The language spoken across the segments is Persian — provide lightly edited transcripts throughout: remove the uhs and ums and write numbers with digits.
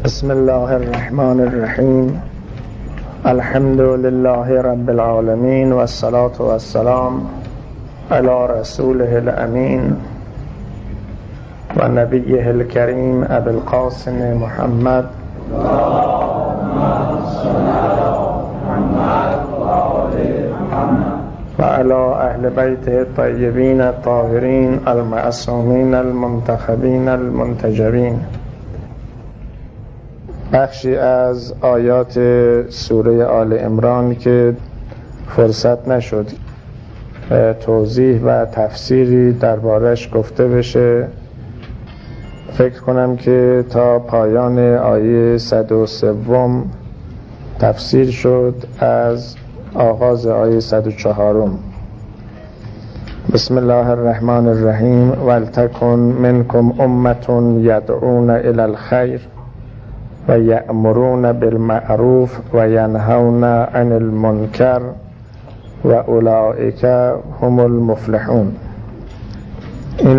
بسم الله الرحمن الرحیم. الحمد لله رب العالمین و الصلاة و السلام علی رسوله الامین و نبیه الکریم ابی القاسم محمد و علی اهل بیت الطیبین الطاهرین المعصومین المنتخبین المنتجبین. بخشی از آیات سوره آل عمران که فرصت نشد توضیح و تفسیری دربارش گفته بشه، فکر کنم که تا پایان آیه 103 تفسیر شد از آغاز آیه 104. بسم الله الرحمن الرحیم. ولتکن منکم امة یدعون الی الخیر و یأمرون بالمعروف و ینهون عن المنکر و اولئک هم المفلحون. این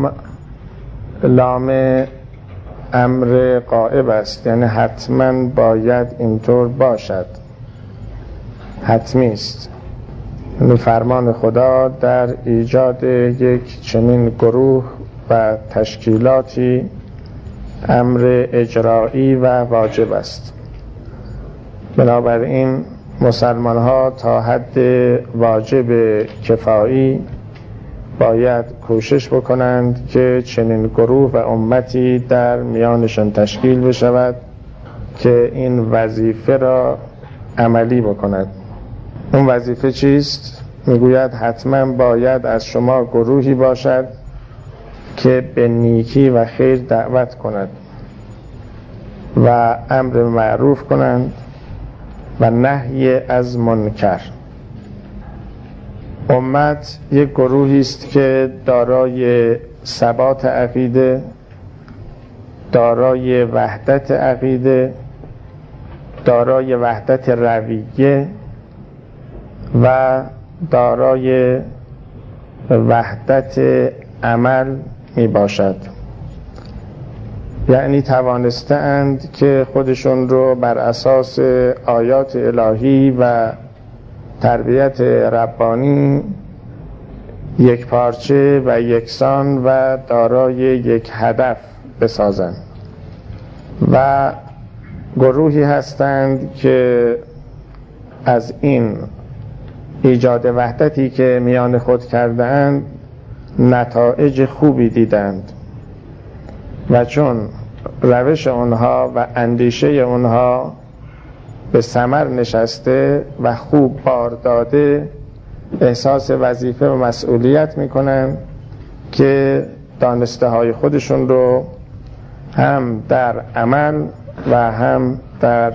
لام امر غائب است، یعنی حتما باید اینطور باشد، حتمی است. یعنی فرمان خدا در ایجاد یک چنین گروه و تشکیلاتی امر اجرایی و واجب است. بنابراین مسلمان ها تا حد واجب کفایی باید کوشش بکنند که چنین گروه و امتی در میانشان تشکیل بشود که این وظیفه را عملی بکند. اون وظیفه چیست؟ میگوید حتما باید از شما گروهی باشد که به نیکی و خیر دعوت کند و امر معروف کنند و نهی از منکر. امت یک گروهی است که دارای ثبات عقیده، دارای وحدت عقیده، دارای وحدت رویه و دارای وحدت عمل می باشد. یعنی توانستند که خودشون رو بر اساس آیات الهی و تربیت ربانی یک پارچه و یکسان و دارای یک هدف بسازند و گروهی هستند که از این ایجاد وحدتی که میان خود کردند نتایج خوبی دیدند و چون روش اونها و اندیشه اونها به ثمر نشسته و خوب بار داده، احساس وظیفه و مسئولیت میکنن که دانسته های خودشون رو هم در عمل و هم در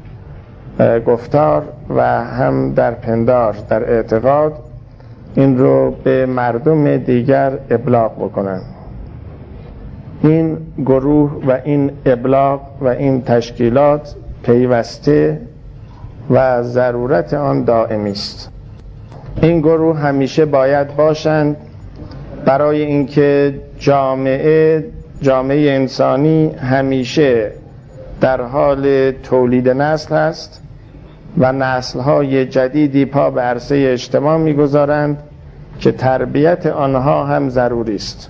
گفتار و هم در پندار، در اعتقاد، این رو به مردم دیگر ابلاغ بکنن. این گروه و این ابلاغ و این تشکیلات پیوسته و ضرورت آن دائمی است. این گروه همیشه باید باشند برای اینکه جامعه انسانی همیشه در حال تولید نسل است و نسل‌های جدیدی پا به عرصه اجتماع می‌گذارند که تربیت آنها هم ضروری است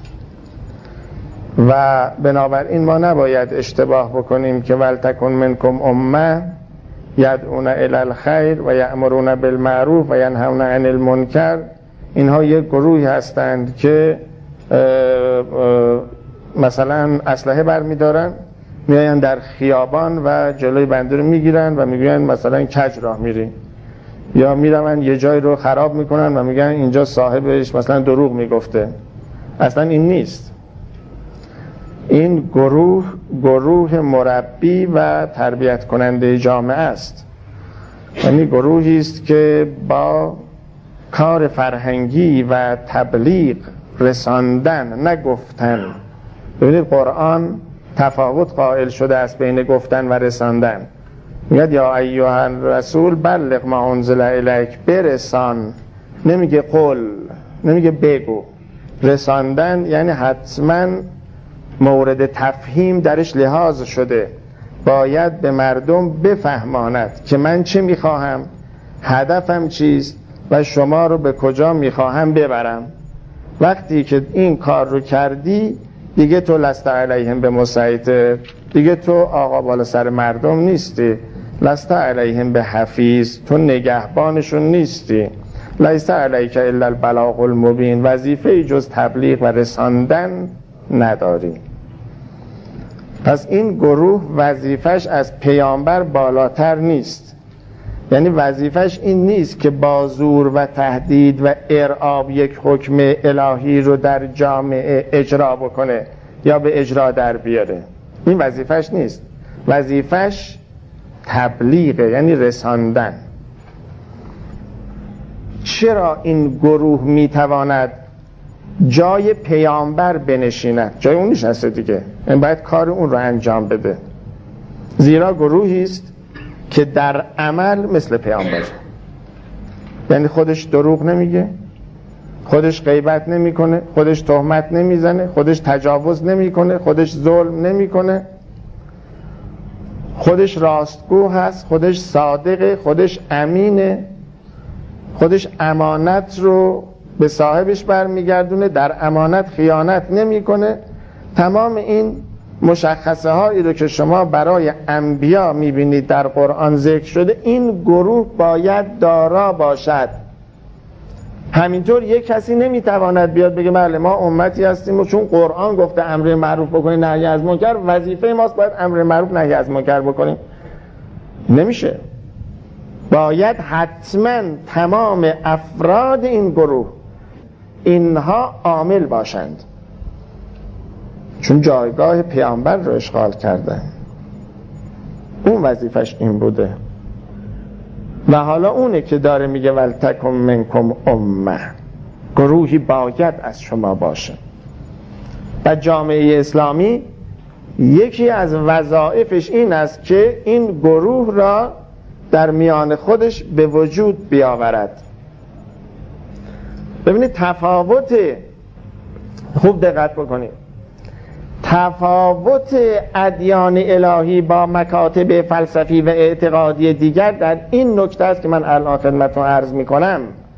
و بنابراین ما نباید اشتباه بکنیم که ولتکن منکم امه یدعون الی الخیر و یأمرون بالمعروف و ینهون عن المنکر. اینها یک گروهی هستند که مثلا اسلحه برمی‌دارن، میاین در خیابان و جلوی بنده رو میگیرن و میگن مثلا کج راه میری، یا میرن یه جای رو خراب میکنن و میگن اینجا صاحبش مثلا دروغ میگفته. اصلا این نیست. این گروه مربی و تربیت کننده جامعه است. یعنی گروهی است که با کار فرهنگی و تبلیغ، رساندن، نگفتن. ببینید قرآن تفاوت قائل شده است بین گفتن و رساندن. میگه یا ایها الرسول بلغ ما انزل الیک، برسان. نمیگه قل، نمیگه بگو. رساندن یعنی حتما مورد تفهیم درش لحاظ شده باید به مردم بفهماند که من چه میخواهم، هدفم چیست و شما رو به کجا میخواهم ببرم. وقتی که این کار رو کردی دیگه تو لست علیهم به مسیطر، دیگه تو آقا بالا سر مردم نیستی. لست علیهم به حفیظ، تو نگهبانشون نیستی. لیس علیک الا البلاغ المبین، وظیفه جز تبلیغ و رساندن نداری. پس این گروه وظیفش از پیامبر بالاتر نیست. یعنی وظیفش این نیست که با زور و تهدید و ارعاب یک حکم الهی رو در جامعه اجرا بکنه یا به اجرا در بیاره. این وظیفش نیست. وظیفش تبلیغه، یعنی رساندن. چرا این گروه میتواند جای پیامبر بنشیند؟ جای اون نشسته دیگه، این باید کار اون رو انجام بده. زیرا گروهی است که در عمل مثل پیامبر، یعنی خودش دروغ نمیگه، خودش غیبت نمیکنه، خودش تهمت نمیزنه، خودش تجاوز نمیکنه، خودش ظلم نمیکنه، خودش راستگو هست، خودش صادقه، خودش امینه، خودش امانت رو به صاحبش برمیگردونه، در امانت خیانت نمیکنه. تمام این مشخصه هایی رو که شما برای انبیا میبینید در قرآن ذکر شده، این گروه باید دارا باشد. همینطور یک کسی نمیتواند بیاد بگه بله ما امتی هستیم و چون قرآن گفته امر معروف بکنید نهی از منکر، وظیفه ماست باید امر معروف نهی از منکر بکنیم. نمیشه. باید حتما تمام افراد این گروه اینها عامل باشند، چون جایگاه پیامبر رو اشغال کردن. اون وظیفش این بوده و حالا اونه که داره میگه ولتکم منکم امه، گروهی باید از شما باشه. و جامعه اسلامی یکی از وظایفش این است که این گروه را در میان خودش به وجود بیاورد. ببینید تفاوت، خوب دقت بکنید، تفاوت ادیان الهی با مکاتب فلسفی و اعتقادی دیگر در این نکته است که من الان خدمتتون عرض میکنم.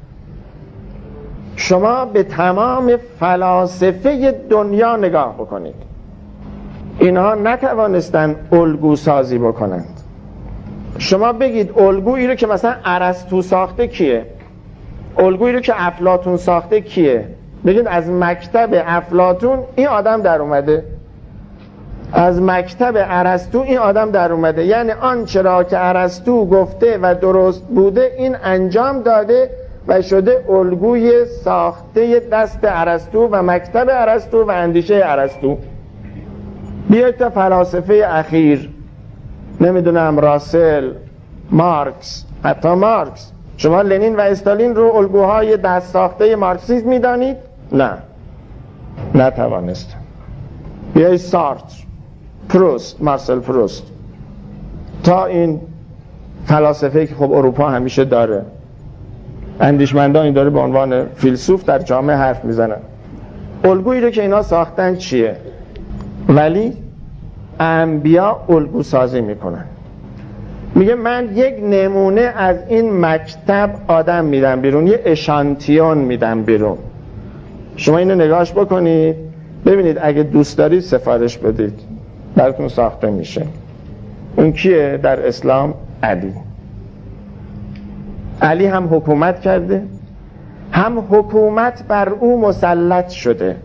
شما به تمام فلاسفه دنیا نگاه بکنید، اینها نتوانستن الگو سازی بکنند. شما بگید الگویی رو که مثلا ارسطو ساخته کیه؟ الگویی رو که افلاطون ساخته کیه؟ بگید از مکتب افلاطون این آدم در اومده، از مکتب ارسطو این آدم در اومده. یعنی آنچه را که ارسطو گفته و درست بوده این انجام داده و شده الگوی ساخته دست ارسطو و مکتب ارسطو و اندیشه ارسطو. بیاید تا فلاسفه اخیر، نمیدونم راسل، مارکس، حتی مارکس، شما لنین و استالین رو الگوهای دست ساخته مارکسیسم میدانید؟ نه، نتوانست. بیاید سارتر، پروست، مارسل پروست، تا این فلاسفه که خب اروپا همیشه داره، اندیشمندانی داره به عنوان فیلسوف در جامعه حرف میزنن. الگویی رو که اینا ساختن چیه؟ ولی انبیا الگو سازی میکنن. میگه من یک نمونه از این مکتب آدم میدم بیرون، یه اشانتیون میدم بیرون، شما اینو نگاش بکنید ببینید، اگه دوست دارید سفارش بدید براتون ساخته میشه. اون کیه در اسلام؟ علی هم حکومت کرده، هم حکومت بر او مسلط شده،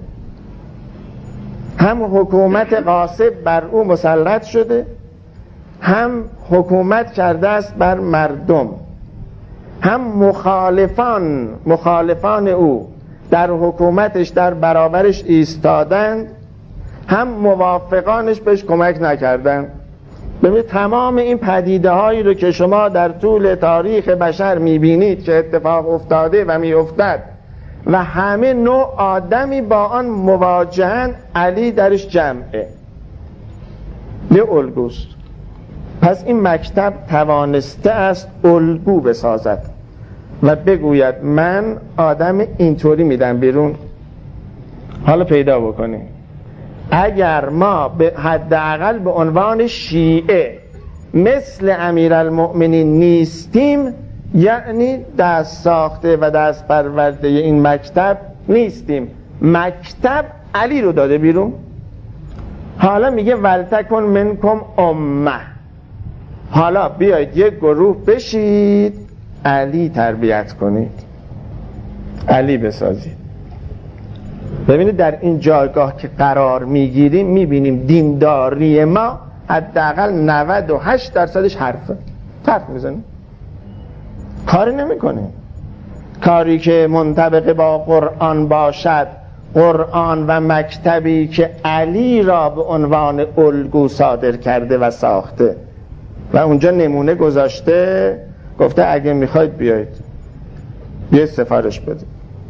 هم حکومت غاصب بر او مسلط شده، هم حکومت کرده است بر مردم، هم مخالفان او در حکومتش در برابرش ایستادند، هم موافقانش بهش کمک نکردند. ببینید تمام این پدیده هایی رو که شما در طول تاریخ بشر میبینید که اتفاق افتاده و میافتد و همه نوع آدمی با آن مواجهن، علی درش جمعه، یه الگوست. پس این مکتب توانسته است الگو بسازد و بگوید من آدم اینطوری میدم بیرون. حالا پیدا بکنید اگر ما به حداقل به عنوان شیعه مثل امیرالمؤمنین نیستیم، یعنی دست ساخته و دست پرورده این مکتب نیستیم. مکتب علی رو داده بیرون. حالا میگه ولتکن منکم امه، حالا بیاید یک گروه بشید علی تربیت کنید، علی بسازید. ببینید در این جایگاه که قرار میگیریم میبینیم دینداری ما حداقل 98% حرف میزنیم، کاری نمیکنیم. کاری که منطبق با قرآن باشد، قرآن و مکتبی که علی را به عنوان الگو صادر کرده و ساخته و اونجا نمونه گذاشته، گفته اگه میخواید بیاید سفارش بده.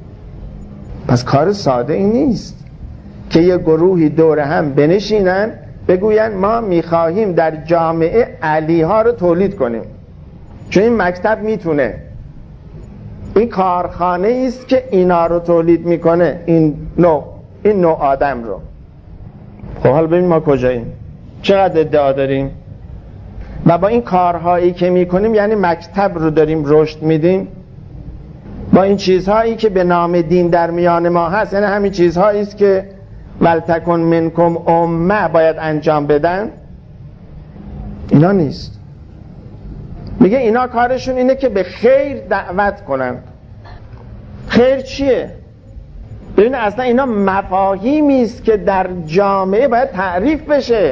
پس کار ساده ای نیست که یه گروهی دور هم بنشینن بگوین ما میخواهیم در جامعه علی ها رو تولید کنیم، چون این مکتب میتونه. این کارخانه است که اینا رو تولید میکنه، این نوع آدم رو. خب حالا ببین ما کجاییم، چقدر ادعا داریم و با این کارهایی که میکنیم یعنی مکتب رو داریم رشد میدیم. با این چیزهایی که به نام دین در میان ما هست، یعنی همین چیزهایی است که ولتکن منکم امه باید انجام بدن، اینا نیست. میگه اینا کارشون اینه که به خیر دعوت کنن. خیر چیه؟ ببین اصلا اینا مفاهیمی است که در جامعه باید تعریف بشه.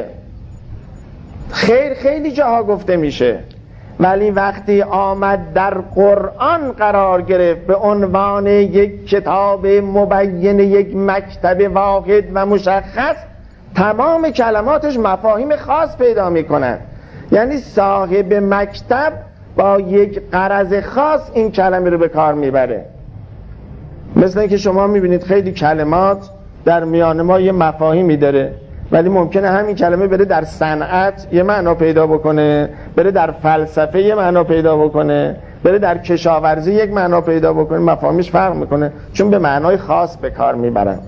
خیر خیلی جاها گفته میشه، ولی وقتی آمد در قرآن قرار گرفت به عنوان یک کتاب مبین، یک مکتب واحد و مشخص، تمام کلماتش مفاهیم خاص پیدا میکنن. یعنی صاحب مکتب با یک غرض خاص این کلمه رو به کار میبره. مثل اینکه شما میبینید خیلی کلمات در میان ما یه مفاهیمی داره، ولی ممکنه همین کلمه بره در صنعت یه معنا پیدا بکنه، بره در فلسفه یه معنا پیدا بکنه، بره در کشاورزی یک معنا پیدا بکنه. مفاهیمش فرق میکنه چون به معنای خاص به کار میبرن.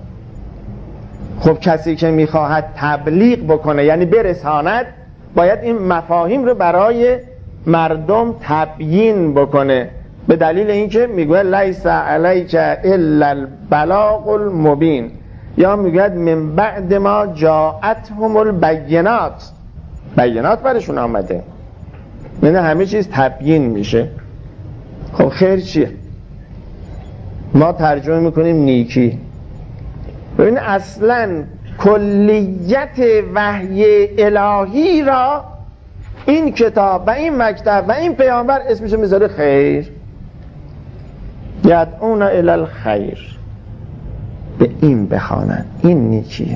خب کسی که میخواهد تبلیغ بکنه یعنی برساند، باید این مفاهیم رو برای مردم تبیین بکنه، به دلیل اینکه میگه لیس علیک الا البلاغ المبین، یا میگه من بعد ما جاءتهم البینات، بینات برشون آمده، یعنی همه چیز تبیین میشه. خب خیر چیه؟ ما ترجمه میکنیم نیکی. ببین اصلا کلیت وحی الهی را این کتاب و این مکتب و این پیامبر اسمشو میذاره خیر. یدعون الی الخیر، به این بخوانند، این نیکیه.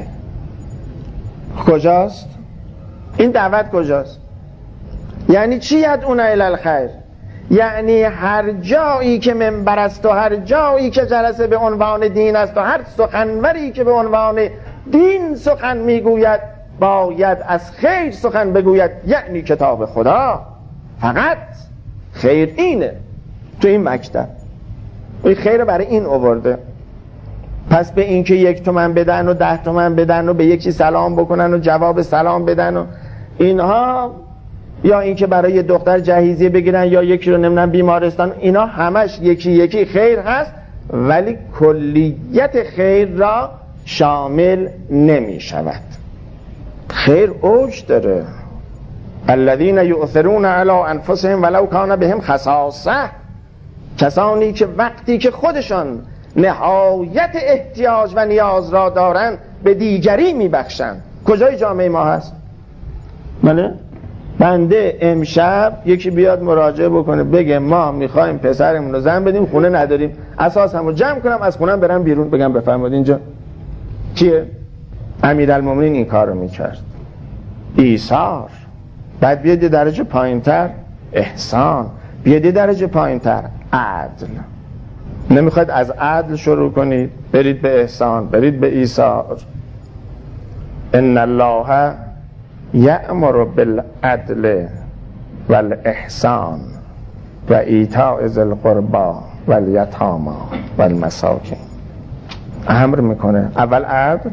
کجاست؟ این دعوت کجاست؟ یعنی چی یدعون الی الخیر؟ یعنی هر جایی که منبر است و هر جایی که جلسه به عنوان دین است و هر سخنوری که به عنوان دین سخن میگوید باید از خیر سخن بگوید، یعنی کتاب خدا. فقط خیر اینه تو این مکتب، این خیر برای این آورده. پس به این که 1 تومن بدن و 10 تومن بدن و به یکی سلام بکنن و جواب سلام بدن و اینها، یا این که برای دختر جهیزیه بگیرن یا یکی رو نمیدونم بیمارستان، اینا همش یکی یکی خیر هست، ولی کلیت خیر را شامل نمی شود. خیر اوج داره. الذین یؤثرون علی انفسهم ولو کان بهم خصاصه، کسانی که وقتی که خودشان نهایت احتیاج و نیاز را دارن به دیگری میبخشن. کجای جامعه ما هست؟ بله؟ بنده امشب یکی بیاد مراجعه بکنه بگه ما میخوایم پسرمون رو زن بدیم، خونه نداریم، اساسمو جمع کنم از خونم برم بیرون، بگم بفرمایید اینجا کیه؟ امیرالمومنین این کار رو میکرد. ایثار. بعد بیاد یه درجه پایینتر احسان، بیاد یه درجه پایینتر عدل. نمیخواید از عدل شروع کنید، برید به احسان، برید به ایثار. ان الله یأمر بالعدل والاحسان و ایتاء ذی القربی والیتامی والمساکین. امر میکنه اول عدل،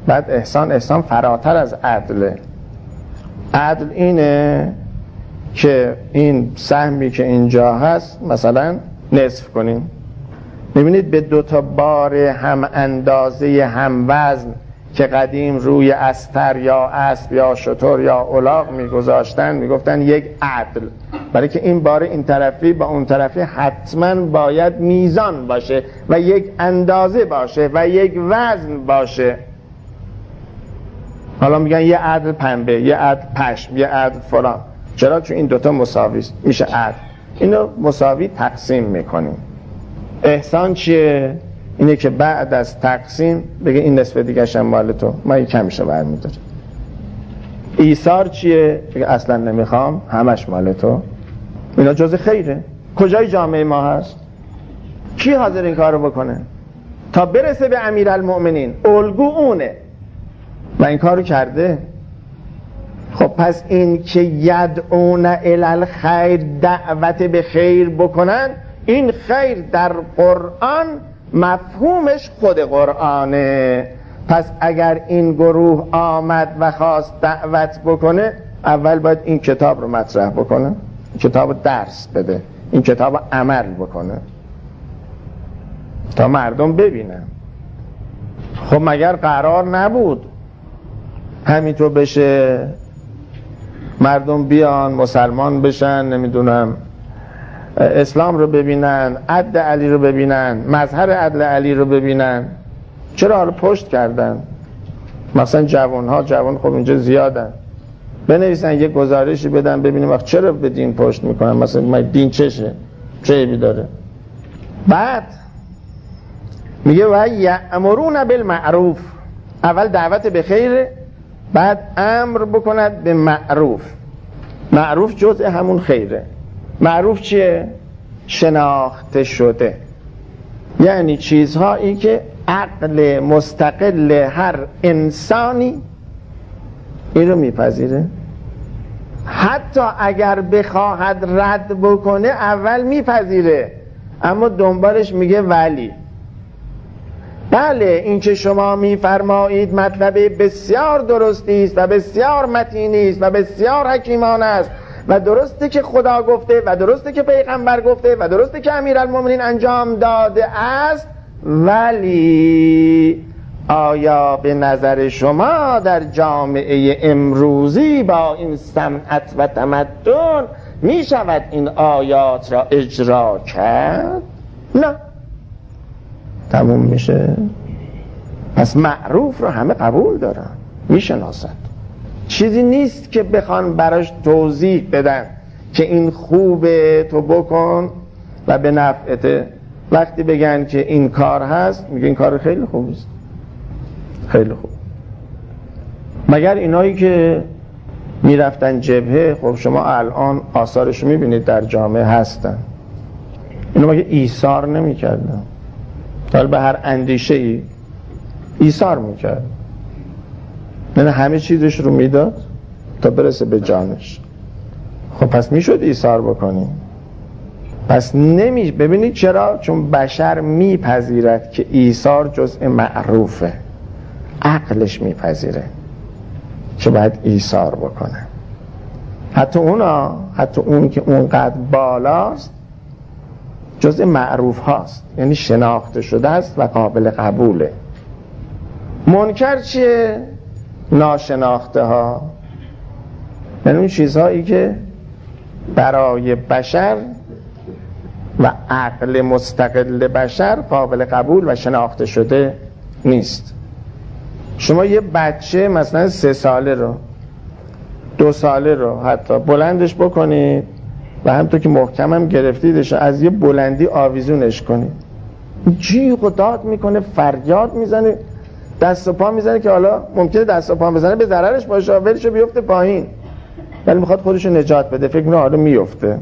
بعد احسان فراتر از عدله. عدل اینه که این سهمی که اینجا هست مثلا نصف کنیم. میبینید به 2 تا بار هم اندازه هم وزن که قدیم روی استر یا اسب یا شتر یا الاغ میگذاشتن میگفتن یک عدل، برای که این بار این طرفی با اون طرفی حتما باید میزان باشه و یک اندازه باشه و یک وزن باشه. حالا میگن یه عدل پنبه، یه عدل پشم، یه عدل فلان. چرا؟ چون این 2 تا مساوی است، میشه عدل. اینو مساوی تقسیم میکنیم. احسان چیه؟ اینه که بعد از تقسیم بگه این نصف دیگه هم مال تو، من کمشه برمیدارم. ایثار چیه؟ بگه اصلا نمیخوام، همش مال تو. اینا جز خیره. کجای جامعه ما هست؟ کی حاضر این کارو بکنه؟ تا برسه به امیرالمؤمنین الگو اونه و این کارو کرده. خب پس این که یدعون الی الخیر، دعوت به خیر بکنن، این خیر در قرآن مفهومش خود قرآنه. پس اگر این گروه آمد و خواست دعوت بکنه، اول باید این کتاب رو مطرح بکنه، این کتاب رو درس بده، این کتاب رو عمل بکنه تا مردم ببینن. خب مگر قرار نبود همینطور بشه مردم بیان مسلمان بشن، نمیدونم اسلام رو ببینن، عدل علی رو ببینن، مظهر عدل علی رو ببینن؟ چرا حالا پشت کردن؟ مثلا جوان خب اینجا زیادن، بنویسن یه گزارشی بدن ببینیم وقت چرا به دین پشت میکنن. مثلا دین چشه؟ چه عیبی داره؟ بعد میگه و یأمرون بالمعروف، اول دعوت به خیر، بعد امر بکند به معروف. معروف جزء همون خیره. معروف چیه؟ شناخته شده، یعنی چیزهایی که عقل مستقل هر انسانی این رو میپذیره، حتی اگر بخواهد رد بکنه اول میپذیره، اما دنبالش میگه ولی. بله این که شما میفرمایید مطلب بسیار درستی است و بسیار متینی است و بسیار حکیمانه است و درسته که خدا گفته و درسته که پیغمبر گفته و درسته که امیرالمؤمنین انجام داده است، ولی آیا به نظر شما در جامعه امروزی با این سمعت و تمدن می شود این آیات را اجرا کرد؟ نه، تموم میشه. پس معروف رو همه قبول دارن، میشناسن، چیزی نیست که بخوان براش توضیح بدن که این خوبه تو بکن و به نفعته. وقتی بگن که این کار هست، میگه این کار خیلی خوب است، خیلی خوب. مگر اینایی که میرفتن جبهه، خب شما الان آثارش میبینید در جامعه هستن، اینا مگه ایثار نمیکردن؟ تا به هر اندیشه ای ایثار میکرد، یعنی همه چیزش رو میداد تا برسه به جانش. خب پس میشد ایثار بکنی. پس ببینید چرا؟ چون بشر میپذیرد که ایثار جزء معروفه، عقلش میپذیره که باید ایثار بکنه. حتی اون که اونقدر بالاست جزء معروف هاست، یعنی شناخته شده است و قابل قبوله. منکر چیه؟ ناشناخته ها، یعنی اون چیزهایی که برای بشر و عقل مستقل بشر قابل قبول و شناخته شده نیست. شما یه بچه مثلا 3 ساله رو 2 ساله رو حتی بلندش بکنید و همونطور که محکم هم گرفتیدش از یه بلندی آویزونش کنید، جیغ و داد میکنه، فریاد میزنه، دست و پا میزنه که حالا ممکنه دست و پا بزنه به ضررش باشه، ولشو بیفته پایین، ولی میخواد خودشو نجات بده، فکر میکنه حالا میفته.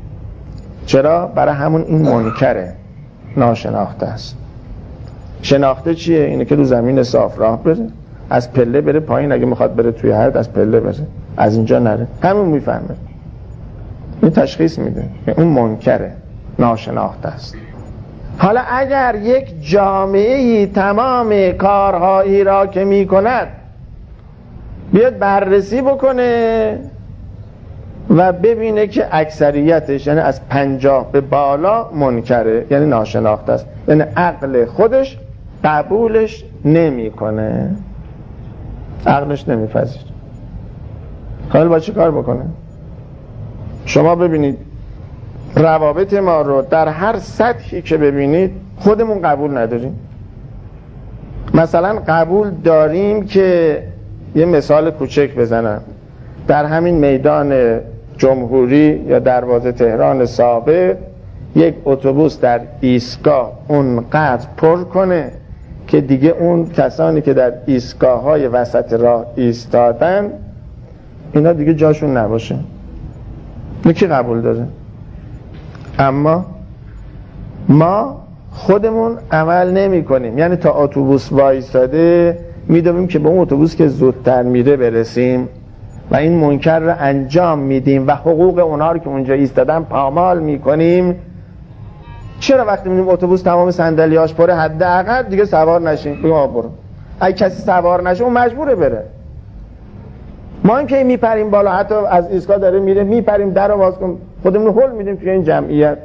چرا؟ برای همون این منکره، ناشناخته است. شناخته چیه؟ اینه که رو زمین صاف راه بره، از پله بره پایین، اگه میخواد بره توی حد از پله بره، از اینجا نره. همون میفهمه، این تشخیص میده اون منکره، ناشناخته است. حالا اگر یک جامعه‌ای تمام کارهایی را که می‌کند بیاد بررسی بکنه و ببینه که اکثریتش یعنی از 50 به بالا منکره، یعنی ناشناخته است، یعنی عقل خودش قبولش نمی‌کنه، عقلش نمی‌پذیره، حالا با چی کار بکنه؟ شما ببینید روابط ما رو در هر سطحی که ببینید خودمون قبول نداریم. مثلا قبول داریم که یه مثال کوچک بزنم، در همین میدان جمهوری یا دروازه تهران سابق یک اتوبوس در ایستگاه اونقدر پر کنه که دیگه اون کسانی که در ایستگاه‌های وسط راه ایستادن اینا دیگه جاشون نباشه. کی قبول داره؟ اما ما خودمون عمل نمی کنیم، یعنی تا اتوبوس وایستاده میدونیم که به اون اتوبوس که زودتر میره برسیم و این منکر رو انجام میدیم و حقوق اونها رو که اونجا ایستادن پامال میکنیم. چرا وقتی میبینیم اتوبوس تمام صندلیاش پره حداقل دیگه سوار نشیم؟ بگیم آقا برو. اگه کسی سوار نشه اون مجبوره بره. ما این که میپریم بالا، حتی از ایستگاه داره میره میپریم در رو باز کن، خودمون هول میدیم توی این جمعیت.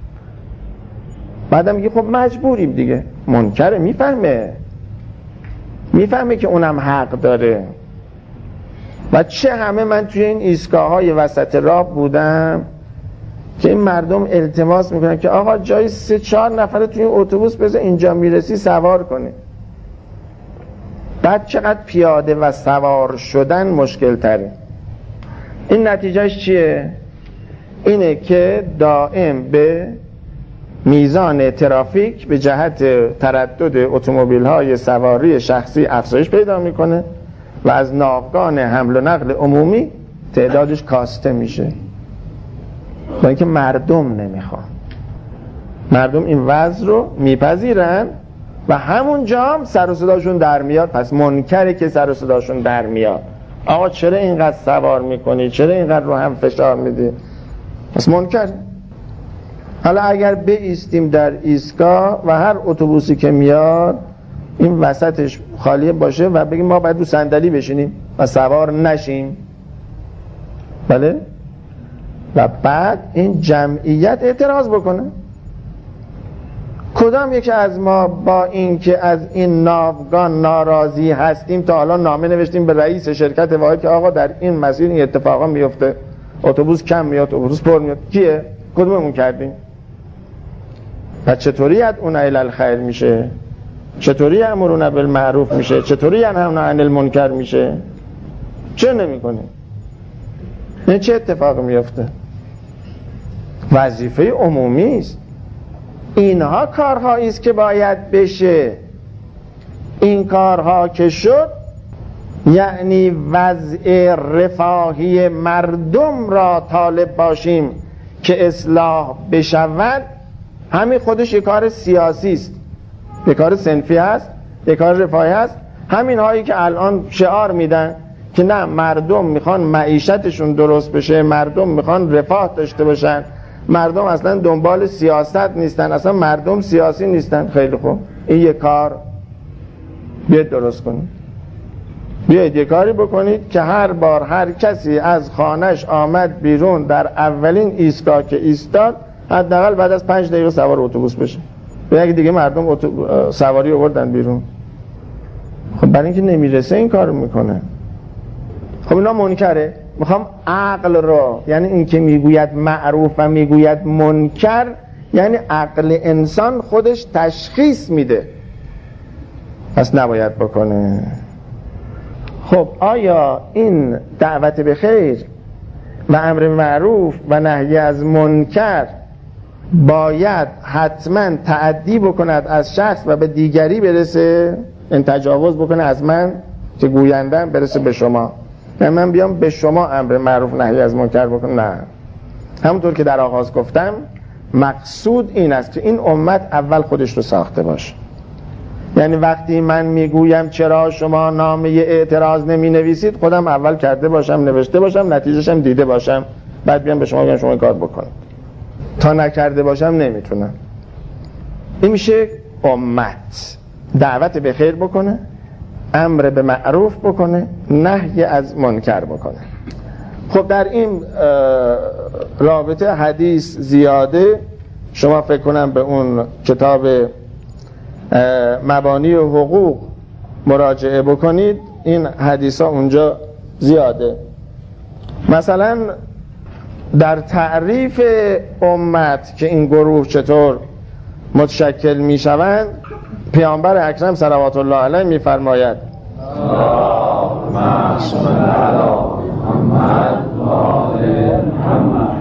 بعدم میگه خب مجبوریم دیگه. منکره، میفهمه که اونم حق داره. و چه همه من توی این ایستگاه‌های وسط راه بودم که این مردم التماس میکنن که آقا جای 3-4 نفر توی این اتوبوس بذار اینجا میرسی سوار کنه. بعد چقدر پیاده و سوار شدن مشکل تره. این نتیجهش چیه؟ اینه که دائم به میزان ترافیک به جهت تردد اتومبیل‌های سواری شخصی افزایش پیدا میکنه و از ناوگان حمل و نقل عمومی تعدادش کاسته میشه. با اینکه مردم نمیخوان، مردم این وضع رو میپذیرن و همونجا هم سر و صداشون در میاد. پس منکره که سر و صداشون در میاد، آقا چرا اینقدر سوار میکنی، چرا اینقدر رو هم فشار میدی؟ پس منکر. حالا اگر بایستیم در ایستگاه و هر اتوبوسی که میاد این وسطش خالی باشه و بگیم ما باید رو صندلی بشینیم و سوار نشیم، بله، و بعد این جمعیت اعتراض بکنه. کدام یکی از ما با اینکه از این ناوگان ناراضی هستیم تا حالا نامه نوشتیم به رئیس شرکت واحد که آقا در این مسیر این اتفاقا میفته، اتوبوس کم میاد، اتوبوس پر میاد؟ کیه؟ کدوممون کردیم؟ و چطوری ادعون الی الخیر میشه؟ چطوری امرون بالمعروف میشه؟ چطوری ینهون عن المنکر میشه؟ چه نمیکنیم؟ این چه اتفاقی میفته؟ وظیفه عمومی است. اینها کارهایی است که باید بشه. این کارها که شد یعنی وضع رفاهی مردم را طالب باشیم که اصلاح بشود، همین خودش یک کار سیاسی است، یک کار صنفی هست، یک کار رفاهی هست. همین هایی که الان شعار میدن که نه مردم میخوان معیشتشون درست بشه، مردم میخوان رفاه داشته باشن، مردم اصلا دنبال سیاست نیستن، اصلا مردم سیاسی نیستن. خیلی خوب، این یک کار بیاید درست کنید. بیاید یک کاری بکنید که هر بار هر کسی از خانهش آمد بیرون در اولین ایستگاه که ایستاد حداقل بعد از 5 دقیقه سوار اتوبوس بشه. اگه دیگه مردم سواری آوردن بیرون، خب برای اینکه نمیرسه این کارو میکنه. خب اینا منکره. میخوام عقل رو، یعنی این که میگوید معروف و میگوید منکر، یعنی عقل انسان خودش تشخیص میده، پس نباید بکنه. خب آیا این دعوت به خیر و امر معروف و نهی از منکر باید حتما تعدی بکند از شخص و به دیگری برسه؟ این تجاوز بکنه از من که گویندم برسه به شما، نه من بیام به شما امر معروف نهی از منکر بکنم؟ نه. همونطور که در آغاز گفتم مقصود این است که این امت اول خودش رو ساخته باشه. یعنی وقتی من میگویم چرا شما نامه اعتراض نمی نویسید، خودم اول کرده باشم، نوشته باشم، نتیجهشم دیده باشم، بعد بیام به شما بگم شما کار بکنید. تا نکرده باشم نمیتونم. این میشه امت. دعوت به خیر بکنه، امر به معروف بکنه، نهی از منکر بکنه. خب در این رابطه حدیث زیاده. شما فکر کنم به اون کتاب مبانی و حقوق مراجعه بکنید، این حدیث ها اونجا زیاده. مثلا در تعریف امت که این گروه چطور متشکل می شوند، پیامبر اکرم صلوات الله علیه می فرماید اللهم صل علی محمد و آل محمد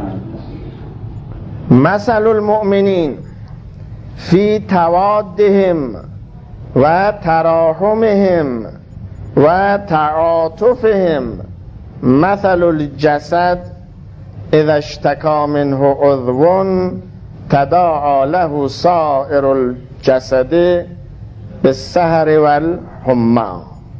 مثل المؤمنین فی توادهم و تراحمهم و تعاطفهم مثل الجسد اذا اشتکا منه عضو تداعی له سائر الجسد بالسهر والحمى.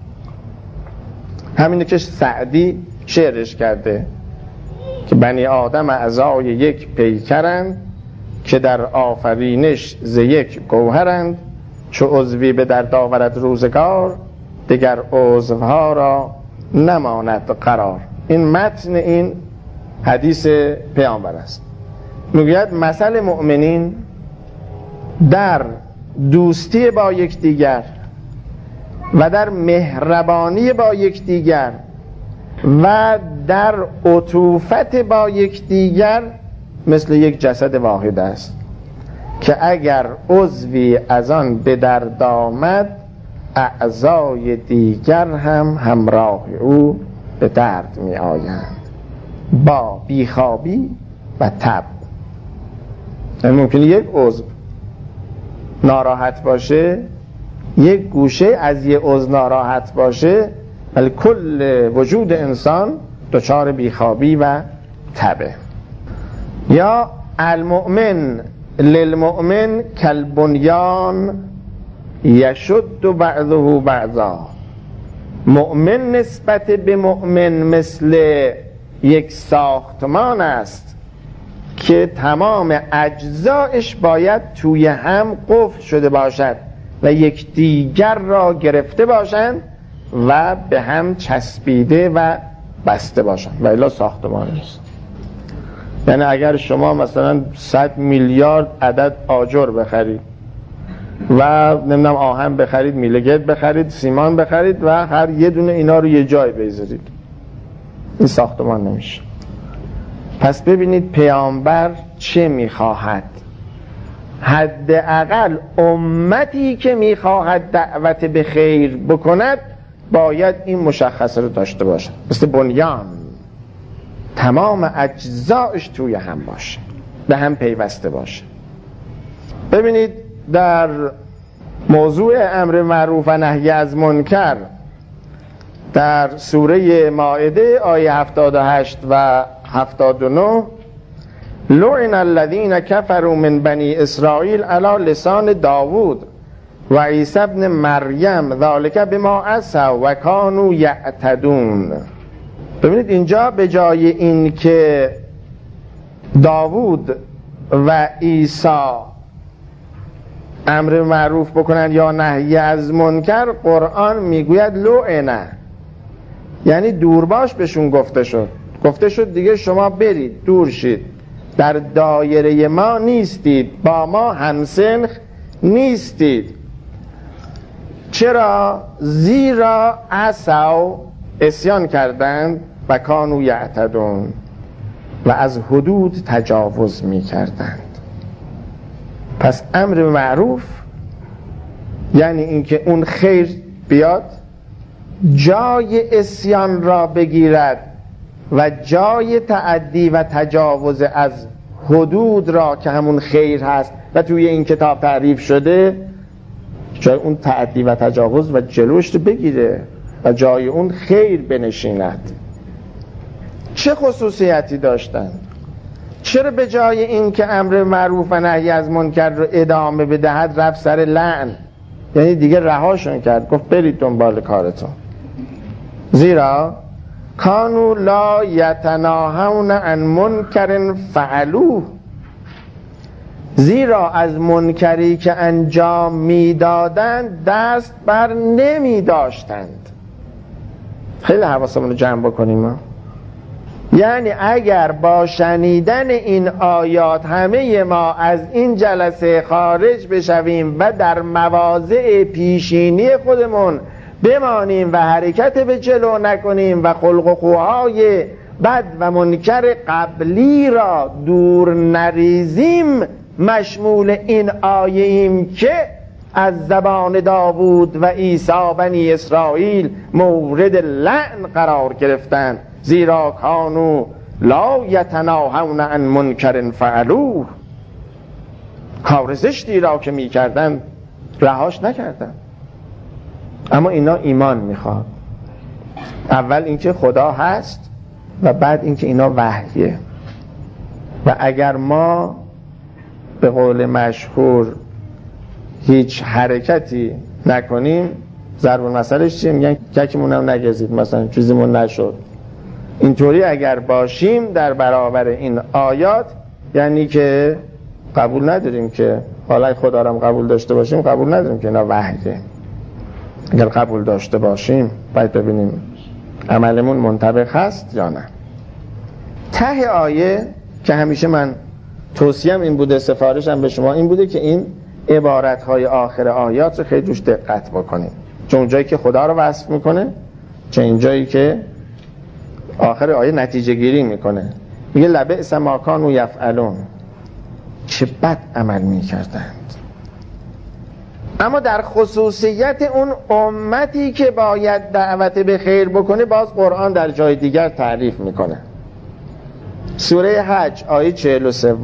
همینه که سعدی شعرش کرده که بنی آدم اعضای یک پیکرند که در آفرینش ز یک گوهرند، چو عضوی به درد آورد روزگار دیگر عضوها را نماند قرار. این متن این حدیث پیامبر است. میگوید مثل مؤمنین در دوستی با یکدیگر و در مهربانی با یکدیگر و در عطوفت با یکدیگر مثل یک جسد واحد است که اگر عضوی از آن به درد آمد اعضای دیگر هم همراه او به درد می آیند با بیخوابی و تب. ممکنه یک عضو ناراحت باشه، یک گوشه از یک عضو ناراحت باشه، ولی کل وجود انسان دچار بیخوابی و تبه. یا المؤمن للمؤمن کالبنیان یشد بعضه بعضا. مؤمن نسبت به مؤمن مثل یک ساختمان است که تمام اجزایش باید توی هم قفل شده باشد و یکدیگر را گرفته باشند و به هم چسبیده و بسته باشند، و الا ساختمان نیست. یعنی اگر شما مثلا 100 میلیارد عدد آجر بخرید و نمیدونم آهن بخرید، میلگرد بخرید، سیمان بخرید و هر یه دونه اینا رو یه جای بذارید، این ساختمان نمیشه. پس ببینید پیامبر چه میخواهد. حداقل امتی که میخواهد دعوت به خیر بکند باید این مشخصه رو داشته باشه، مثل بنیان تمام اجزایش توی هم باشه، به هم پیوسته باشه. ببینید در موضوع امر معروف و نهی از منکر در سوره مائده آیه 78 و 79 لعن الذین کفروا من بنی اسرائیل علی لسان داوود و عیسی ابن مریم ذالک بما عصوا و کانوا یعتدون. ببینید اینجا به جای این که داوود و عیسی امر معروف بکنن یا نهی از منکر، قرآن میگوید لعنه، یعنی دورباش بهشون گفته شد دیگه شما برید دور شید، در دایره ما نیستید، با ما همسنخ نیستید. چرا؟ زیرا عصوا عصیان کردند و کانوا یعتدون و از حدود تجاوز می کردند. پس امر معروف یعنی اینکه اون خیر بیاد جای عصیان را بگیرد و جای تعدی و تجاوز از حدود را که همون خیر هست و توی این کتاب تعریف شده، جای اون تعدی و تجاوز و جلوش رو بگیره و جای اون خیر بنشیند. چه خصوصیتی داشتند؟ چرا به جای این که امر معروف و نهی از منکر رو ادامه بدهد رفت سر لعن؟ یعنی دیگه رهاشون کرد، گفت برید دنبال کارتون. زیرا کانوا لا یتناهون عن منکر فعلوه، زیرا از منکری که انجام میدادند دست بر نمی داشتند. خیلی حواسمون رو جمع بکنیم ما. یعنی اگر با شنیدن این آیات همه ما از این جلسه خارج بشویم و در مواضع پیشینی خودمون بمانیم و حرکت به جلو نکنیم و خلق و خوهای بد و منکر قبلی را دور نریزیم، مشمول این آیه ایم که از زبان داوود و عیسی بنی اسرائیل مورد لعن قرار گرفتند، زیرا کانوا لا یتناهون عن منکر فعلوه. کار زشتی را که میکردن رهاش نکردن. اما اینا ایمان میخواد. اول اینکه خدا هست و بعد اینکه اینا وحیه. و اگر ما به قول مشهور هیچ حرکتی نکنیم، ضرب المثلش چیه؟ میگن ککمون هم نگزید، مثلا چیزیمون نشد. اینطوری اگر باشیم در برابر این آیات، یعنی که قبول نداریم که حالا خدا را هم قبول داشته باشیم، قبول نداریم که اینا وحیه. اگر قبول داشته باشیم باید ببینیم عملمون منطبق هست یا نه. ته آیه که همیشه من توصیهم این بوده، سفارشم به شما این بوده که این عبارتهای آخر آیات رو خیلی روش دقت بکنیم، چون اونجایی که خدا رو وصف میکنه، چه اینجایی که آخر آیه نتیجه گیری میکنه. میگه لبئس ما کانوا یفعلون، چه بد عمل میکردند. اما در خصوصیت اون امتی که باید دعوت به خیر بکنه، باز قرآن در جای دیگر تعریف میکنه. سوره حج آیه 43: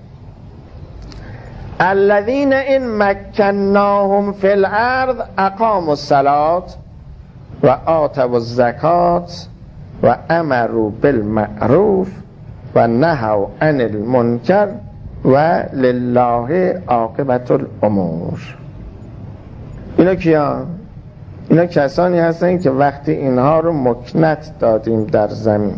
الذین ان مکناهم فی الارض اقاموا الصلاة و آتوا الزکات و امروا بالمعروف و نهوا عن المنکر و لله عاقبة الامور. اینا کیان؟ اینا کسانی هستن که وقتی اینها رو مکنت دادیم در زمین.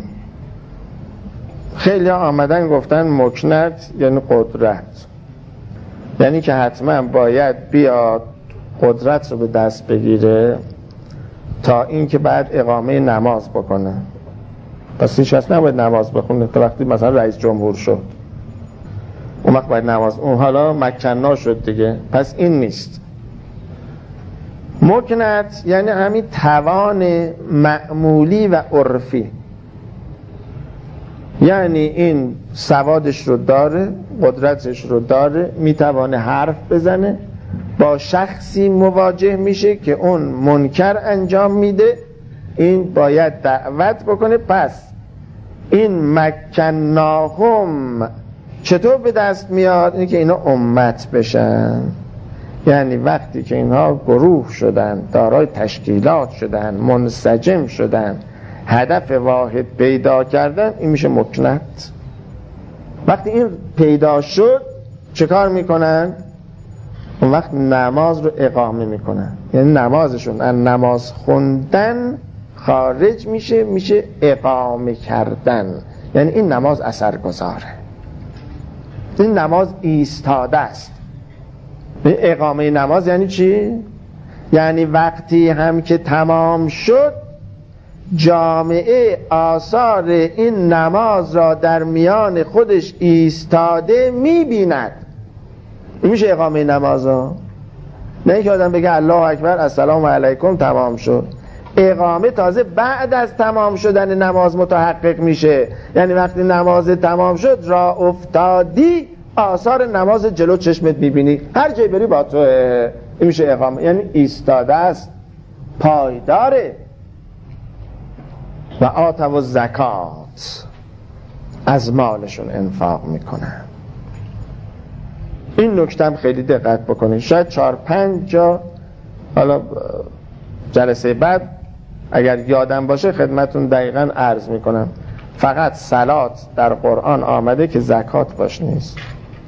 خیلی آمدن گفتن مکنت یعنی قدرت، یعنی که حتما باید بیاد قدرت رو به دست بگیره تا این که بعد اقامه نماز بکنه. پس هیچ کس نباید نماز بخونه تا وقتی مثلا رئیس جمهور شد، اون وقت باید نماز. اون حالا مکننا شد دیگه، پس این نیست. مکنت یعنی همین توان معمولی و عرفی، یعنی این سوادش رو داره، قدرتش رو داره، میتوانه حرف بزنه، با شخصی مواجه میشه که اون منکر انجام میده، این باید دعوت بکنه. پس این مکناهم چطور به دست میاد؟ این که اینا امت بشن، یعنی وقتی که اینها گروه شدن، دارای تشکیلات شدن، منسجم شدن، هدف واحد پیدا کردن، این میشه مکنت. وقتی این پیدا شد چه کار میکنن؟ اون وقت نماز رو اقامه میکنن، یعنی نمازشون از نماز خوندن خارج میشه اقامه کردن، یعنی این نماز اثرگذاره، این نماز ایستاده است. اقامه نماز یعنی چی؟ یعنی وقتی هم که تمام شد، جامعه آثار این نماز را در میان خودش ایستاده میبیند. این میشه اقامه نماز ها. نه اینکه آدم بگه الله اکبر السلام علیکم تمام شد. اقامه تازه بعد از تمام شدن نماز متحقق میشه، یعنی وقتی نماز تمام شد راه افتادی، آثار نماز جلو چشمت میبینی، هر جای بری با تو. این میشه اقامه، یعنی ایستاده است، پایداره. و آتوا الزکات، از مالشون انفاق میکنن. این نکته هم خیلی دقت بکنید. شاید 4-5 جا، حالا جلسه بعد اگر یادم باشه خدمتون دقیقاً عرض میکنم. فقط صلات در قرآن آمده که زکات باش نیست،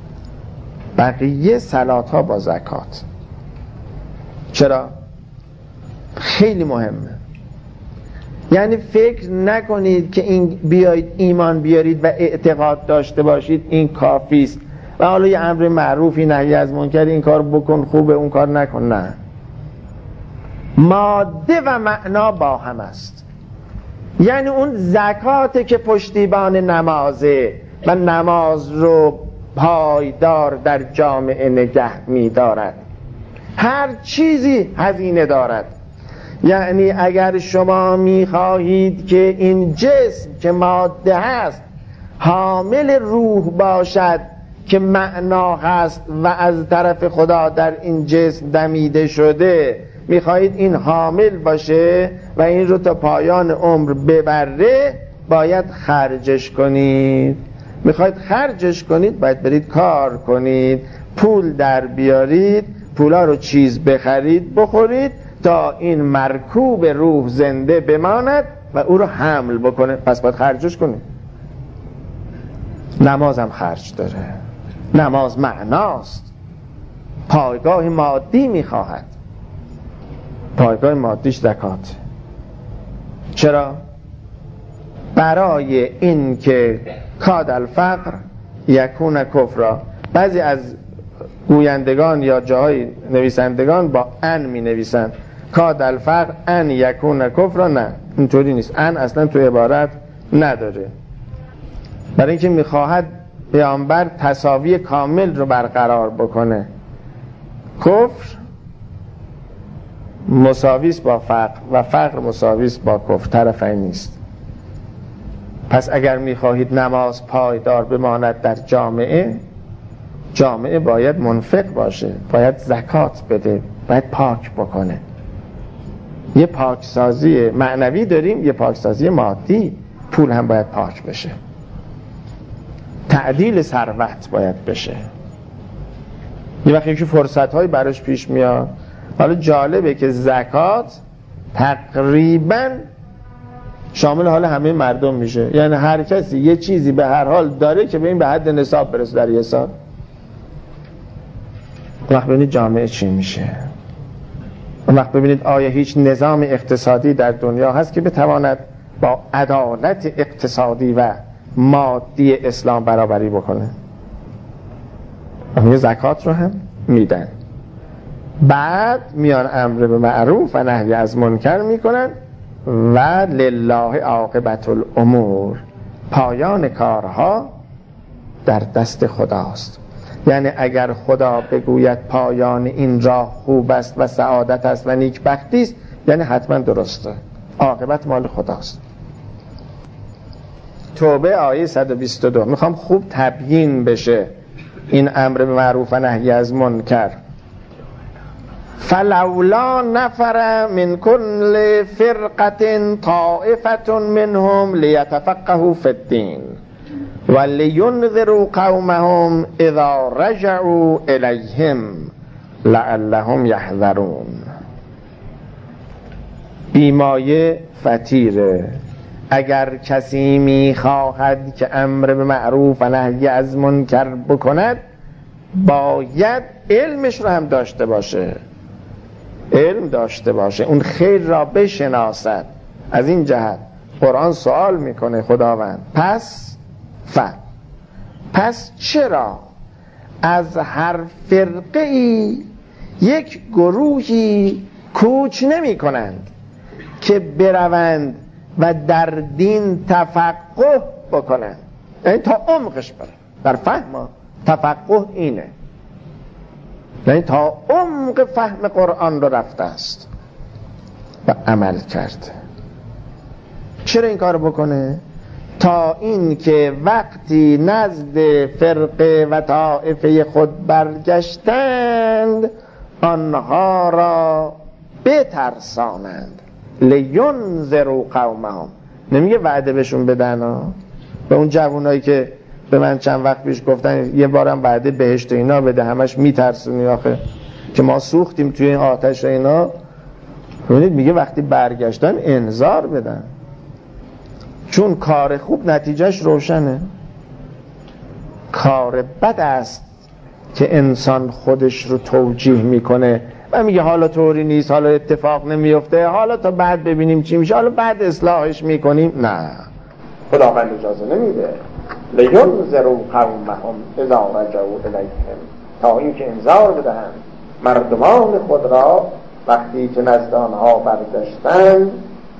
بقیه صلات ها با زکات. چرا؟ خیلی مهمه. یعنی فکر نکنید که این بیایید ایمان بیارید و اعتقاد داشته باشید این کافی است. و حالا یه امر معروفی نهی از منکر، این کار بکن خوبه اون کار نکن. نه، ماده و معنا با هم است. یعنی اون زکاته که پشتیبان نمازه و نماز رو پایدار در جامعه نگه می دارد. هر چیزی هزینه دارد. یعنی اگر شما می خواهید که این جسم که ماده هست حامل روح باشد که معنا هست و از طرف خدا در این جسم دمیده شده، می خواهید این حامل باشه و این رو تا پایان عمر ببره، باید خرجش کنید. میخواید خرجش کنید، باید برید کار کنید، پول در بیارید، پولا رو چیز بخرید بخورید تا این مرکوب روح زنده بماند و او رو حمل بکنه. پس باید خرجش کنید. نماز هم خرج داره. نماز معناست. پایگاه مادی میخواهد. پایگاه مادیش زکات. چرا؟ برای این که کاد الفقر یکون کفرا. بعضی از گویندگان یا جاهای نویسندگان با ان می نویسند کاد الفقر ان یکون کفرا. نه، اینطوری نیست. ان اصلا تو عبارت نداره. برای اینکه میخواهد پیامبر تساوی کامل رو برقرار بکنه. کفر مساویس با فقر و فقر مساویس با کفر، طرفین نیست. پس اگر میخواهید نماز پایدار بماند در جامعه، جامعه باید منفق باشه، باید زکات بده، باید پاک بکنه. یه پاکسازی معنوی داریم، یه پاکسازی مادی. پول هم باید پاک بشه، تعدیل ثروت باید بشه. یه وقتی که فرصت‌های براش پیش میاد. حالا جالبه که زکات تقریباً شامل حال همه مردم میشه. یعنی هر کسی یه چیزی به هر حال داره که به این به حد نصاب برسه در یه سال. وقت ببینید جامعه چی میشه. وقت ببینید آیا هیچ نظام اقتصادی در دنیا هست که بتواند با عدالت اقتصادی و مادی اسلام برابری بکنه. یه زکات رو هم میدن، بعد میان امر به معروف و نهی از منکر میکنن و لله عاقبت الامور. پایان کارها در دست خداست. یعنی اگر خدا بگوید پایان این راه خوب است و سعادت است و نیکبختی است، یعنی حتما درسته. عاقبت مال خداست. توبه آیه 122. میخوام خوب تبیین بشه این امر به معروف و نهی از منکر. فلولا نفر من كل فرقة طائفة منهم ليتفقهوا في الدين ولينذروا قومهم اذا رجعوا اليهم لعلهم يحذرون. بیمایه فتیره. اگر کسی میخواهد که امر به معروف و نهی از منکر بکند، باید علمش رو هم داشته باشه. علم داشته باشه، اون خیر را بشناسد. از این جهت قرآن سوال میکنه خداوند پس چرا از هر فرقه ای یک گروهی کوچ نمی کنند که بروند و در دین تفقه بکنند؟ یعنی تا عمقش برن در فهم. تفقه اینه، یعنی تا عمق فهم قرآن رو رفته است و عمل کرده. چرا این کار بکنه؟ تا این که وقتی نزد فرقه و طائفه خود برگشتند آنها را بترسانند. لینذروا قومهم. نمیگه وعده بهشون بدن ها. به اون جوانایی که به من چند وقت پیش گفتن یه بارم وعده بهشت اینا بده، همش میترسونی آخه که ما سوختیم توی این آتش اینا. ببینید میگه وقتی برگشتن انذار بدن، چون کار خوب نتیجهش روشنه. کار بد است که انسان خودش رو توجیه میکنه و میگه حالا طوری نیست، حالا اتفاق نمیفته، حالا تا بعد ببینیم چی میشه، حالا بعد اصلاحش میکنیم. نه، خداوند اجازه نمیده. لینذروا قومهم اذا رجعوا الیهم، تا اینکه انذار بدهند مردمان خود را وقتی که نزد آنها برگشتند،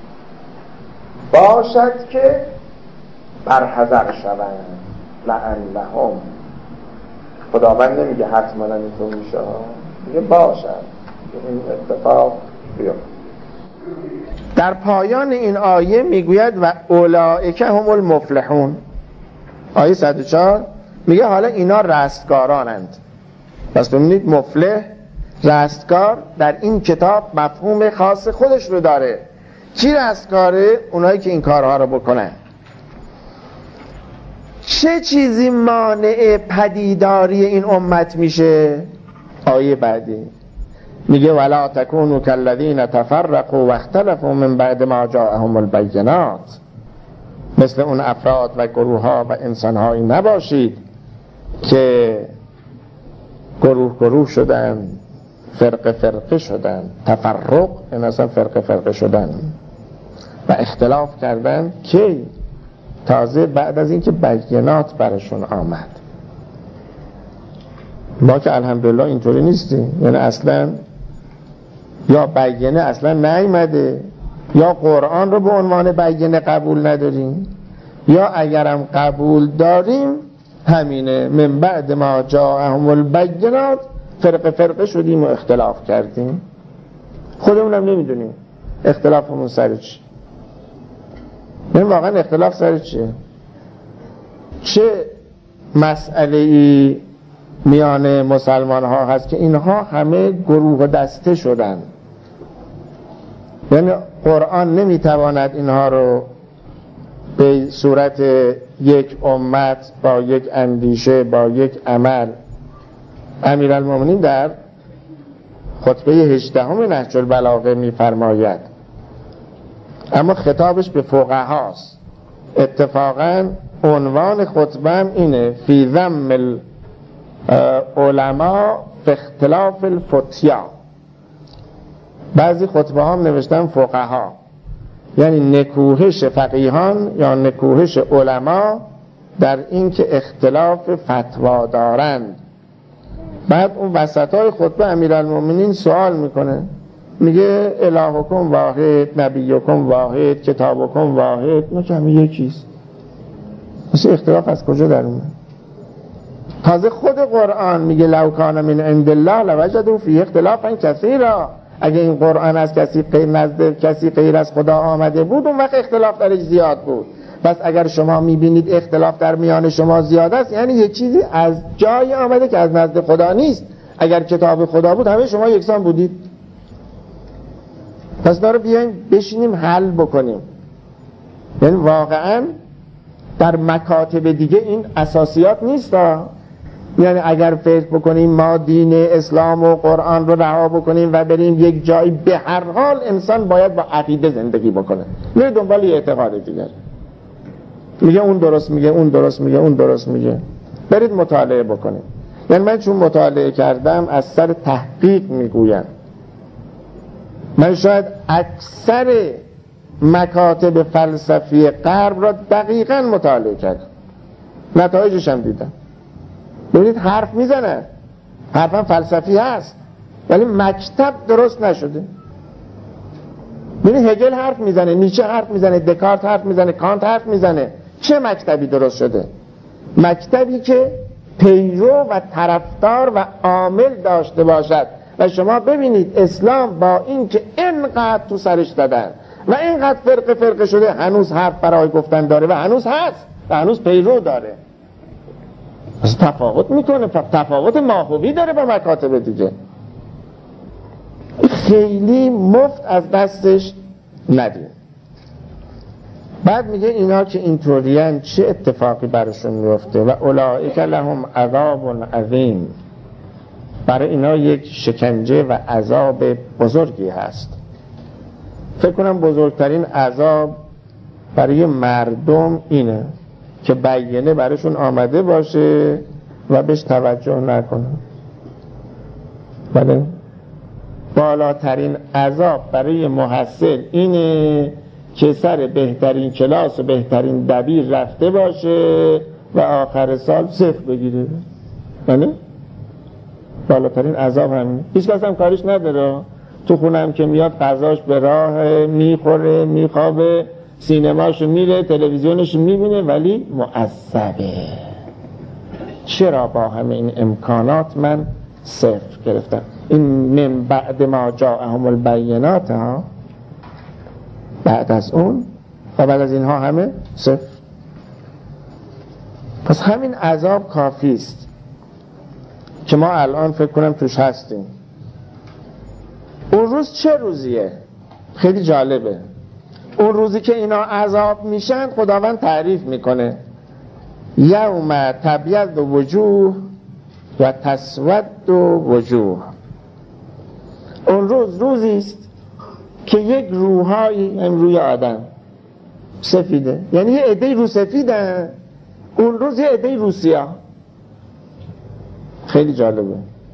باشد که برحذر شوند. لعلهم، خداوند نمیگه حتما اینطور میشه، میگه باشد این اتفاق بیفته. در پایان این آیه میگوید و اولئک هم المفلحون. آیه 104 میگه حالا اینا رستگارانند. پس ببینید مفلح، رستگار، در این کتاب مفهوم خاص خودش رو داره. کی رستگاره؟ اونایی که این کارها رو بکنن. چه چیزی مانع پدیداری این امت میشه؟ آیه بعدی میگه ولا تکونوا کالذین تفرقوا واختلفوا من بعد ما جاءهم البینات. مثل اون افراد و گروه ها و انسان هایی نباشید که گروه شدن، فرقه شدن. تفرق این اصلا فرقه شدن و اختلاف کردن که تازه بعد از اینکه بینات برشون آمد. ما که الحمدلله اینطوری نیستیم، یعنی اصلا یا بینه اصلا نیامده، یا قرآن رو به عنوان بینه قبول نداریم، یا اگرم قبول داریم همینه من بعد ما جاءهم البینات فرقه شدیم و اختلاف کردیم. خودمونم نمیدونیم اختلافمون سر چی. این واقعا اختلاف سر چیه؟ چه مسئله‌ای میان مسلمان ها هست که اینها همه گروه و دسته شدن؟ یعنی قرآن نمیتواند اینها رو به صورت یک امت با یک اندیشه با یک عمل. امیرالمومنین در خطبه 18 نهج البلاغه میفرماید، اما خطابش به فقهاست. اتفاقا عنوان خطبه اینه فی ذم العلماء فی اختلاف الفتیا. بعضی خطبه ها نوشتن فقها، یعنی نکوهش فقیهان یا نکوهش علما در این که اختلاف فتوا دارند. بعد اون وسطای خطبه امیرالمومنین سوال میکنه، میگه الهکم واحد، نبیکم واحد، کتابکم واحد، نه که همه یکیست. مثل اختلاف از کجا در اومد؟ تازه خود قرآن میگه لو کان من عند الله لوجدوا فیه اختلافا کثیرا. اگه این قرآن از کسی غیر نزد کسی غیر از خدا آمده بود اون وقت اختلاف درش زیاد بود. پس اگر شما میبینید اختلاف در میان شما زیاد است، یعنی یه چیزی از جای آمده که از نزد خدا نیست. اگر کتاب خدا بود همه شما یکسان بودید. پس داره بیایم بشینیم حل بکنیم. یعنی واقعا در مکاتب دیگه این اساسیات نیست. یعنی اگر فکر بکنیم ما دین اسلام و قرآن رو رها بکنیم و بریم یک جایی، به هر حال انسان باید با عقیده زندگی بکنه. میره دنبال یه اعتقاد دیگر، میگه اون درست میگه، اون درست میگه، اون درست میگه. برید مطالعه بکنید. یعنی من چون مطالعه کردم از سر تحقیق میگویم، من شاید اکثر مکاتب فلسفی غرب را دقیقاً مطالعه کردم، نتایجش هم دیدم. ببینید حرف میزنه، حرفم فلسفی هست ولی مکتب درست نشده. ببینید هگل حرف میزنه، نیچه حرف میزنه، دکارت حرف میزنه، کانت حرف میزنه. چه مکتبی درست شده؟ مکتبی که پیرو و طرفدار و عامل داشته باشد. و شما ببینید اسلام با این که اینقدر تو سرش دادن و اینقدر فرقه شده، هنوز حرف برای گفتن داره و هنوز هست و هنوز پیرو داره. از تفاوت میکنه، تفاوت ماهوی داره با مکاتب دیگه. خیلی مفت از دستش ندیم. بعد میگه اینا که اینطورین چه اتفاقی برشون میفته؟ و اولئک لهم عذاب عظیم. برای اینا یک شکنجه و عذاب بزرگی هست. فکر کنم بزرگترین عذاب برای مردم اینه که بینه براشون آمده باشه و بهش توجه نکنه. بله، بالاترین عذاب برای محصل اینه که سر بهترین کلاس و بهترین دبیر رفته باشه و آخر سال 0 بگیره. بله بالاترین عذاب همینه. هیچ کس هم کارش نداره. تو خونم که میاد غذاش به راه، میخوره، میخوابه، سینماشو میره، تلویزیونشو میبینه، ولی معذبه. چرا با همه این امکانات من 0 گرفتم؟ این من بعد ما جاءهم البینات ها، بعد از اون و بعد از اینها همه 0. پس همین عذاب کافی است که ما الان فکر کنم توش هستیم. اون روز چه روزیه؟ خیلی جالبه. اون روزی که اینا عذاب میشن خداوند تعریف میکنه یوم تبیض وجوه و تسود وجوه. اون روز روزی است که یک روحایی هم روی آدم سفیده، یعنی یه عده رو سفیدن، اون روز یه عده رو سیاه. خیلی جالبه.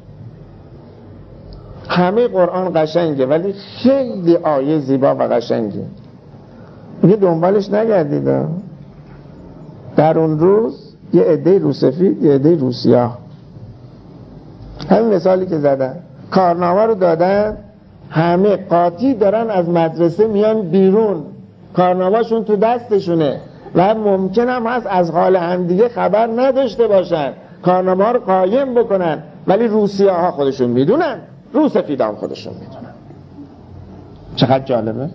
همه قرآن قشنگه ولی خیلی آیه زیبا و قشنگه. میگه دنبالش نگردید، در اون روز یه عده رو سفید یه عده رو سیاه. همین مثالی که زدن، کارنامه رو دادن، همه قاطی دارن از مدرسه میان بیرون، کارنامه‌شون تو دستشونه و ممکن هم هست از حال همدیگه خبر نداشته باشن، کارنامه رو قایم بکنن، ولی رو سیاه ها خودشون میدونن، رو سفید هم خودشون میدونن. چقدر جالبه.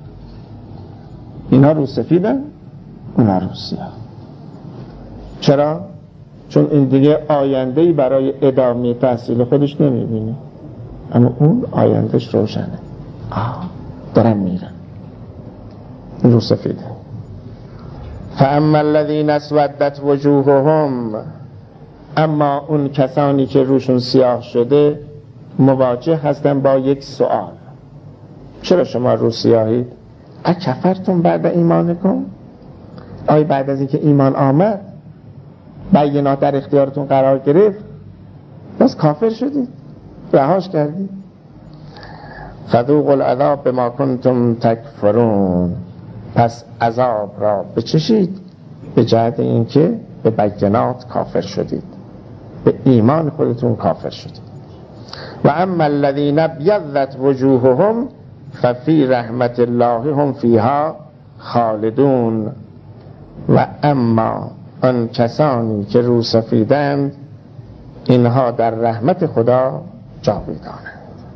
اینا رو سفیدن، اونا رو سیاه. چرا؟ چون این دیگه آینده‌ای برای ادامه تحصیل خودش نمیبینه، اما اون آیندهش روشنه. دارن میرن. رو سفیده. فاما الذین اسودت وجوههم، اما اون کسانی که روشون سیاه شده مواجه هستن با یک سوال. چرا شما رو سیاهید؟ اکفرتم بعد ایمانکم؟ آیا بعد از اینکه ایمان آمد، بینات در اختیارتون قرار گرفت، باز کافر شدید، رهاش کردید؟ فذوقوا العذاب بما کنتم تکفرون، پس عذاب را بچشید به جهت اینکه به بینات کافر شدید، به ایمان خودتون کافر شدید. و اما الذین ابیضت وجوههم ففی رحمت الله هم فیها خالدون، و اما آن کسانی که رو سفیدند اینها در رحمت خدا جاویدانند.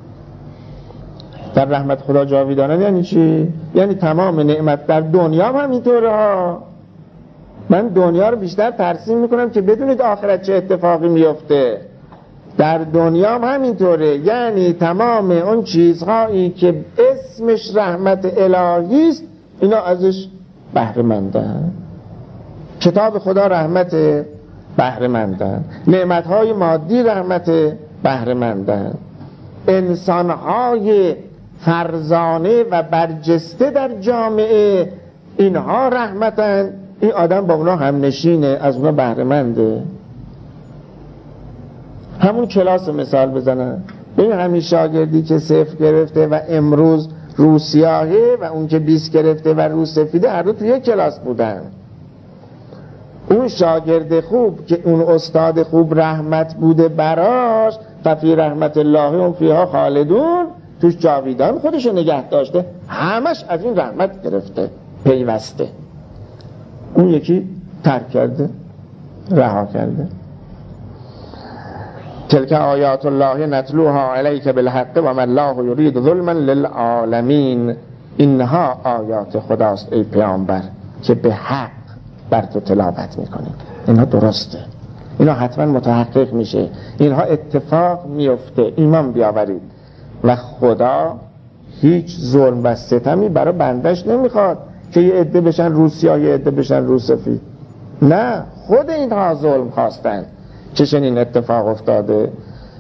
در رحمت خدا جاویدانند یعنی چی؟ یعنی تمام نعمت در دنیا هم اینطوره ها. من دنیا رو بیشتر ترسیم میکنم که بدونید آخرت چه اتفاقی میفته. در دنیا هم همینطوره، یعنی تمام اون چیزهایی که اسمش رحمت الهی است اینا ازش بهره مندن. کتاب خدا رحمت، بهره مندن. نعمتهای مادی رحمت، بهره مندن. انسانهای فرزانه و برجسته در جامعه اینها رحمتن، این آدم با اونا هم نشینه، از اونا بهره منده. همون کلاس مثال بزنن، این همین شاگردی که 0 گرفته و امروز رو سیاهه و اون که 20 گرفته و رو سفیده، هر دو توی یک کلاس بودن. اون شاگرد خوب که اون استاد خوب رحمت بوده براش، ففی رحمت الله هم فیها خالدون، توش جاویدان خودشو نگه داشته، همش از این رحمت گرفته، پیوسته. اون یکی ترک کرده، رها کرده. تلک آیات الله نتلوها علیک بالحق و ما الله یرید ظلما للعالمین. اینها آیات خداست ای پیامبر که به حق بر تو تلاوت میکنی. اینها درسته، اینها حتما متحقق میشه، اینها اتفاق میفته، ایمان بیاورید. و خدا هیچ ظلم و ستمی برای بندش نمیخواد که یه عده بشن رو سیاه یه عده بشن رو سفید. نه، خود اینها ظلم خواستن که چنین اتفاق افتاده.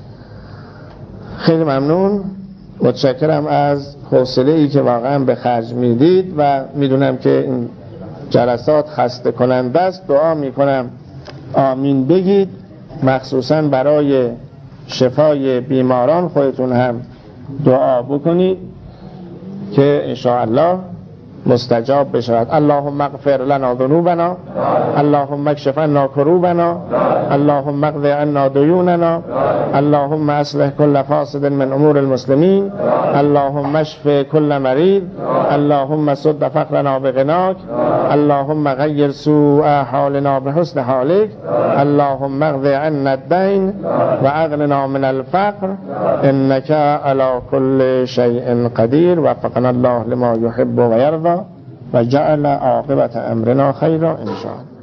خیلی ممنون، متشکرم از حوصله‌ای که واقعا به خرج میدید و میدونم که این جلسات خسته کننده است. دعا میکنم آمین بگید، مخصوصا برای شفای بیماران خودتون هم دعا بکنید که انشاءالله مستجاب بشود. اللهم اغفر لنا ذنوبنا، اللهم اکشف عنا کروبنا، اللهم اقض عنا ديوننا، اللهم اصلح كل فاسد من امور المسلمين، اللهم اشف كل مريض، اللهم سد فقرنا بغناك، اللهم غير سوء حالنا بحسن حالك، اللهم اقض عنا الدين واغننا من الفقر انك على كل شيء قدير. وفقنا الله لما يحب ويرضى وجعل عاقبة امرنا خيرا ان شاء الله.